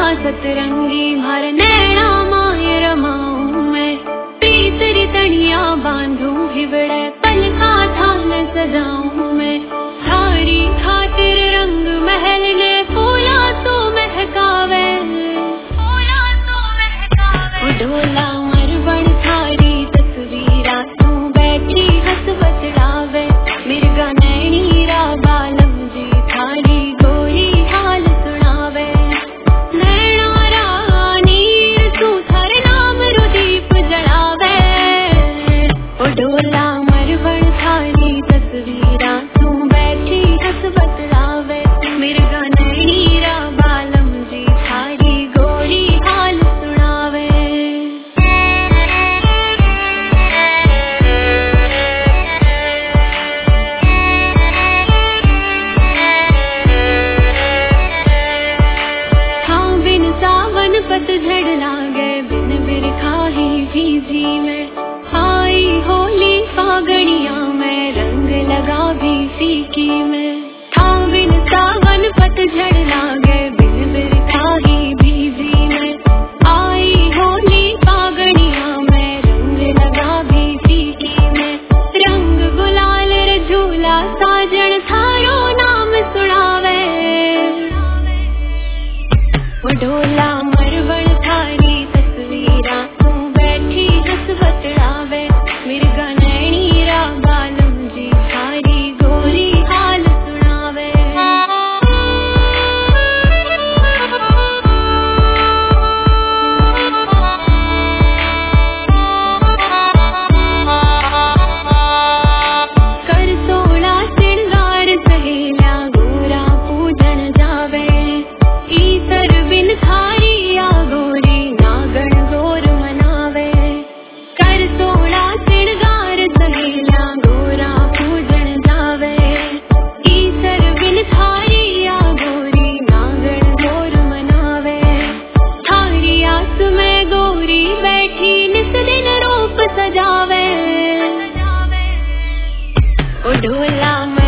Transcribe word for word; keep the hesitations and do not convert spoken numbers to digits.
सतरंगी भर नैना माय रमाऊं मैं, पीतरी तनिया बांधूं हिवड़े पलका थाल सजाऊं मैं, थारी खातिर रंग महल ने फूला सो महकावे, फूला सो महकावे। ढोला मरवण थारी तस्वीरा तू बैठी हंस बतलावे, मिर्गा नैनी रा बालम जी थारी गोरी हाल सुनावे, नैना रानी तू थारे नाम रो दीप जलावे। ओ ढोला मरवण थारी तस्वीरा तू बैठी हंस बतलावे, मिर्गा नैनी रा बालम जी थारी गोरी हाल सुनावे। हाँ बिन सावन पतझड़ लागे, बिन बिरखा ही भीजी में, आई होली फागणिया में रंग लगा भी फीकी में। हाँ बिन सावन पतझड़ लागे, बिन बिरखा ही भीजी में, आई होली फागणिया में रंग लगा भी फीकी में। रंग गुलाल रे झूला साजन थारो नाम सुनावे, ओ ढोला मरवण थारी तस्वीरा तू बैठी हंस बतलावे, मिर्गा नैनी रा बालम जी थारी गोरी हाल सुनावे। कर सोला सिंगार सहेला गोरा पूजन जावे, ईतर बिन थारी या गोरी नागण गोर मनावे। कर सोला सिंगार सहेला गोरा पूजन जावे, ईतर बिन थारी या गोरी नागण गोर मनावे। थारी आस में गोरी बैठी निस दिन रूप सजावे, ओ ढोला